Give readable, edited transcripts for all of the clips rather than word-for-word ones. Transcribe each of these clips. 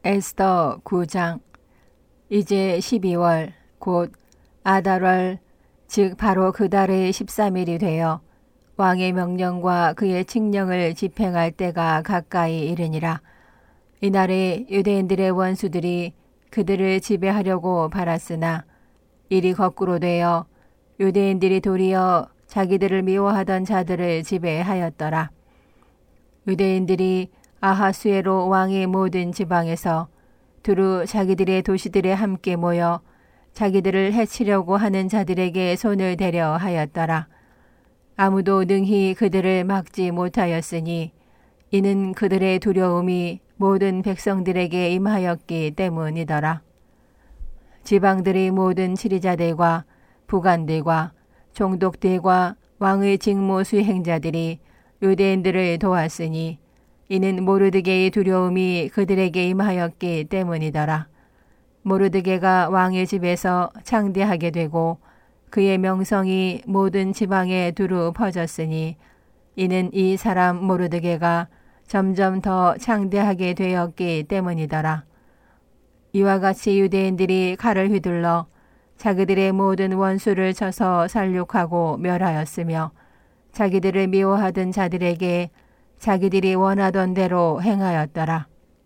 에스더 9장. 이제 12월 곧 아달월 즉 바로 그 달의 13일이 되어 왕의 명령과 그의 칙령을 집행할 때가 가까이 이르니라. 이날에 유대인들의 원수들이 그들을 지배하려고 바랐으나 일이 거꾸로 되어 유대인들이 도리어 자기들을 미워하던 자들을 지배하였더라. 유대인들이 아하수에로 왕의 모든 지방에서 두루 자기들의 도시들에 함께 모여 자기들을 해치려고 하는 자들에게 손을 대려 하였더라. 아무도 능히 그들을 막지 못하였으니 이는 그들의 두려움이 모든 백성들에게 임하였기 때문이더라. 지방들의 모든 치리자들과 부관들과 종독들과 왕의 직무 수행자들이 유대인들을 도왔으니 이는 모르드게의 두려움이 그들에게 임하였기 때문이더라. 모르드게가 왕의 집에서 창대하게 되고 그의 명성이 모든 지방에 두루 퍼졌으니 이는 이 사람 모르드게가 점점 더 창대하게 되었기 때문이더라. 이와 같이 유대인들이 칼을 휘둘러 자기들의 모든 원수를 쳐서 살육하고 멸하였으며 자기들을 미워하던 자들에게 자기들이 원하던 대로 행하였더라.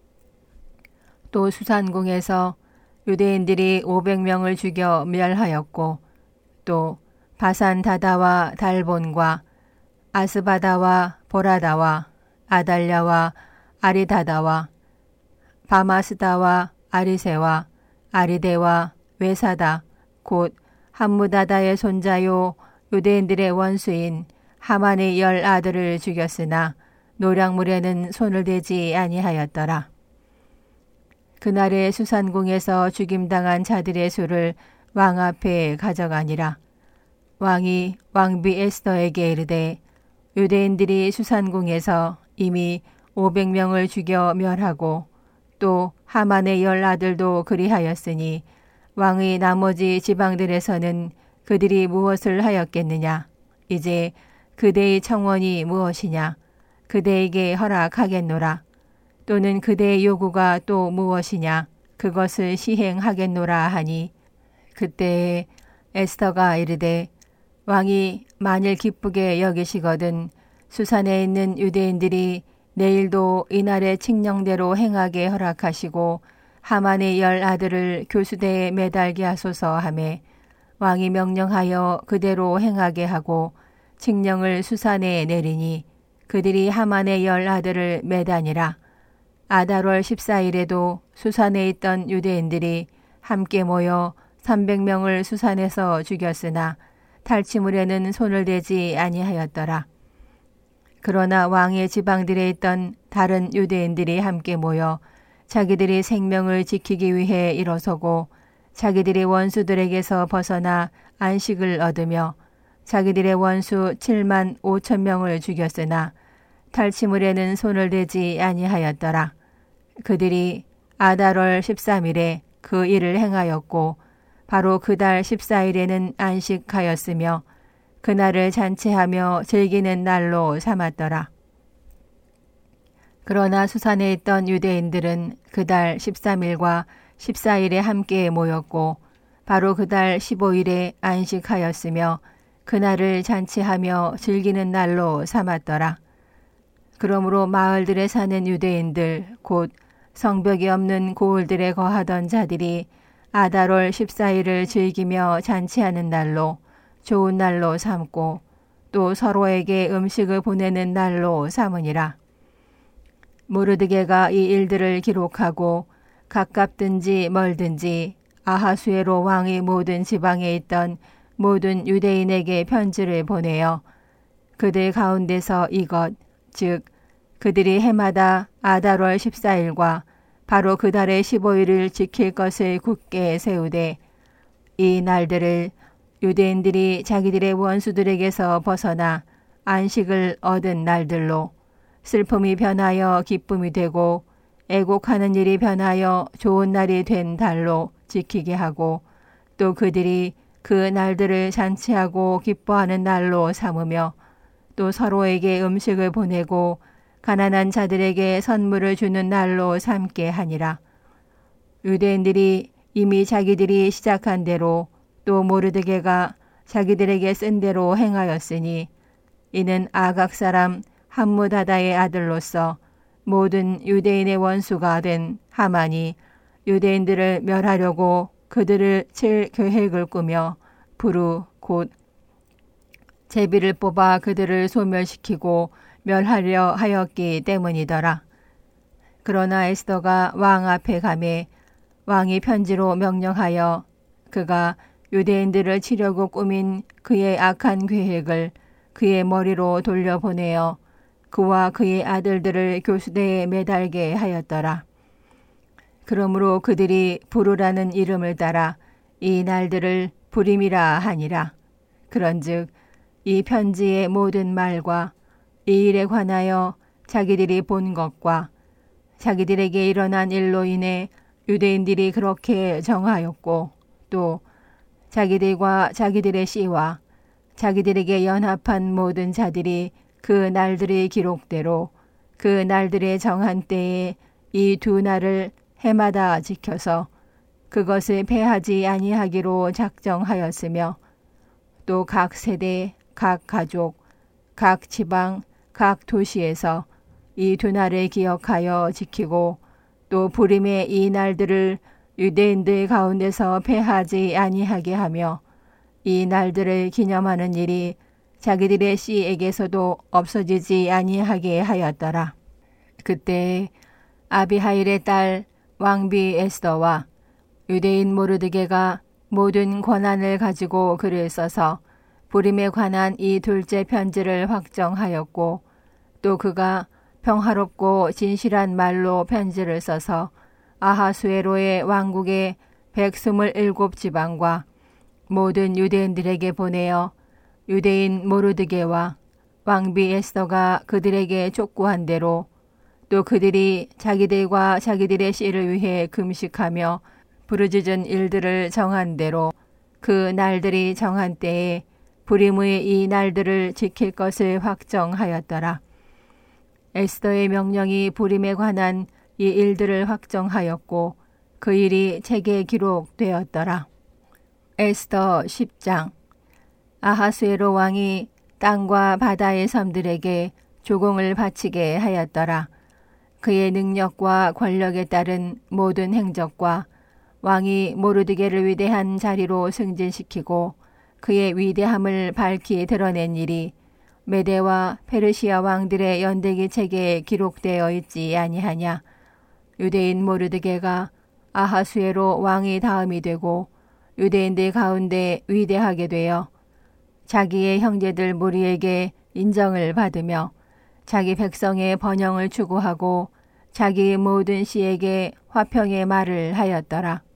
또 수산궁에서 유대인들이 500명을 죽여 멸하였고 또 바산 다다와 달본과 아스바다와 보라다와 아달랴와 아리다다와 바마스다와 아리세와 아리데와 외사다 곧 함무다다의 손자요 유대인들의 원수인 하만의 10 아들을 죽였으나 노략물에는 손을 대지 아니하였더라. 그날의 수산궁에서 죽임당한 자들의 수를 왕 앞에 가져가니라. 왕이 왕비 에스더에게 이르되 유대인들이 수산궁에서 이미 500명을 죽여 멸하고 또 하만의 10 아들도 그리하였으니 왕의 나머지 지방들에서는 그들이 무엇을 하였겠느냐? 이제 그대의 청원이 무엇이냐? 그대에게 허락하겠노라. 또는 그대의 요구가 또 무엇이냐? 그것을 시행하겠노라 하니 그때에 에스더가 이르되 왕이 만일 기쁘게 여기시거든 수산에 있는 유대인들이 내일도 이날의 칙령대로 행하게 허락하시고 하만의 10 아들을 교수대에 매달게 하소서 하매 왕이 명령하여 그대로 행하게 하고 칙령을 수산에 내리니 그들이 하만의 10 아들을 매다니라. 아달월 14일에도 수산에 있던 유대인들이 함께 모여 300명을 수산에서 죽였으나 탈취물에는 손을 대지 아니하였더라. 그러나 왕의 지방들에 있던 다른 유대인들이 함께 모여 자기들의 생명을 지키기 위해 일어서고 자기들의 원수들에게서 벗어나 안식을 얻으며 자기들의 원수 7만 5천 명을 죽였으나 탈취물에는 손을 대지 아니하였더라. 그들이 아달월 13일에 그 일을 행하였고 바로 그 달 14일에는 안식하였으며 그날을 잔치하며 즐기는 날로 삼았더라. 그러나 수산에 있던 유대인들은 그 달 13일과 14일에 함께 모였고 바로 그 달 15일에 안식하였으며 그날을 잔치하며 즐기는 날로 삼았더라. 그러므로 마을들에 사는 유대인들 곧 성벽이 없는 고을들에 거하던 자들이 아달월 14일을 즐기며 잔치하는 날로 좋은 날로 삼고 또 서로에게 음식을 보내는 날로 삼으니라. 모르드게가 이 일들을 기록하고 가깝든지 멀든지 아하수에로 왕의 모든 지방에 있던 모든 유대인에게 편지를 보내어 그들 가운데서 이것 즉 그들이 해마다 아달월 14일과 바로 그 달의 15일을 지킬 것을 굳게 세우되 이 날들을 유대인들이 자기들의 원수들에게서 벗어나 안식을 얻은 날들로 슬픔이 변하여 기쁨이 되고 애곡하는 일이 변하여 좋은 날이 된 달로 지키게 하고 또 그들이 그 날들을 잔치하고 기뻐하는 날로 삼으며 또 서로에게 음식을 보내고 가난한 자들에게 선물을 주는 날로 삼게 하니라. 유대인들이 이미 자기들이 시작한 대로 또 모르드게가 자기들에게 쓴 대로 행하였으니 이는 아각 사람 함무다다의 아들로서 모든 유대인의 원수가 된 하만이 유대인들을 멸하려고 그들을 칠 계획을 꾸며 부르 곧 제비를 뽑아 그들을 소멸시키고 멸하려 하였기 때문이더라. 그러나 에스더가 왕 앞에 가매 왕이 편지로 명령하여 그가 유대인들을 치려고 꾸민 그의 악한 계획을 그의 머리로 돌려보내어 그와 그의 아들들을 교수대에 매달게 하였더라. 그러므로 그들이 부르라는 이름을 따라 이 날들을 부림이라 하니라. 그런즉 이 편지의 모든 말과 이 일에 관하여 자기들이 본 것과 자기들에게 일어난 일로 인해 유대인들이 그렇게 정하였고 또 자기들과 자기들의 씨와 자기들에게 연합한 모든 자들이 그 날들의 기록대로 그 날들의 정한 때에 이 두 날을 해마다 지켜서 그것을 패하지 아니하기로 작정하였으며 또 각 세대, 각 가족, 각 지방, 각 도시에서 이 두 날을 기억하여 지키고 또 부림의 이 날들을 유대인들 가운데서 패하지 아니하게 하며 이 날들을 기념하는 일이 자기들의 씨에게서도 없어지지 아니하게 하였더라. 그때 아비하일의 딸 왕비 에스더와 유대인 모르드게가 모든 권한을 가지고 글을 써서 부림에 관한 이 둘째 편지를 확정하였고 또 그가 평화롭고 진실한 말로 편지를 써서 아하수에로의 왕국의 127지방과 모든 유대인들에게 보내어 유대인 모르드게와 왕비 에스더가 그들에게 촉구한 대로 또 그들이 자기들과 자기들의 씨를 위해 금식하며 부르짖은 일들을 정한 대로 그 날들이 정한 때에 부림의 이 날들을 지킬 것을 확정하였더라. 에스더의 명령이 부림에 관한 이 일들을 확정하였고 그 일이 책에 기록되었더라. 에스더 10장. 아하수에로 왕이 땅과 바다의 섬들에게 조공을 바치게 하였더라. 그의 능력과 권력에 따른 모든 행적과 왕이 모르드게를 위대한 자리로 승진시키고 그의 위대함을 밝히 드러낸 일이 메대와 페르시아 왕들의 연대기 책에 기록되어 있지 아니하냐. 유대인 모르드게가 아하수에로 왕이 다음이 되고 유대인들 가운데 위대하게 되어 자기의 형제들 무리에게 인정을 받으며 자기 백성의 번영을 추구하고 자기의 모든 씨에게 화평의 말을 하였더라.